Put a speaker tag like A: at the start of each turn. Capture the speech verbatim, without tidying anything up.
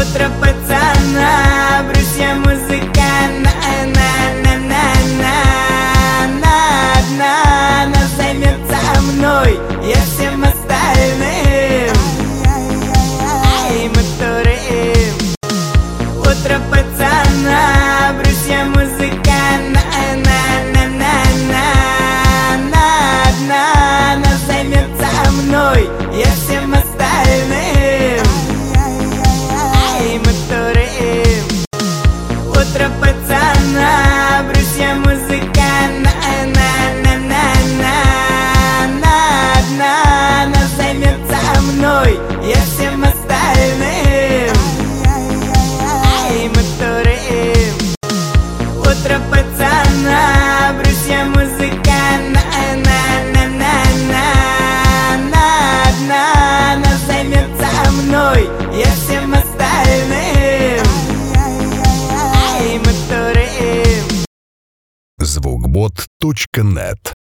A: Утро пацана, брусья музыка, на-на-на-на-на-на. Она займется мной, я всем остальным. Ай, мы турим. Утро пацана, брусья музыка, на-на-на-на-на-на. Она займется мной, я всем остальным. Утро пацана, брусья музыка, на-на-на-на-на-на. Она займется мной, я всем остальным. Ай, мы турим. Утро пацана, брусья музыка, на-на-на-на-на-на. Она займется мной, я всем остальным.
B: звукбот точка нет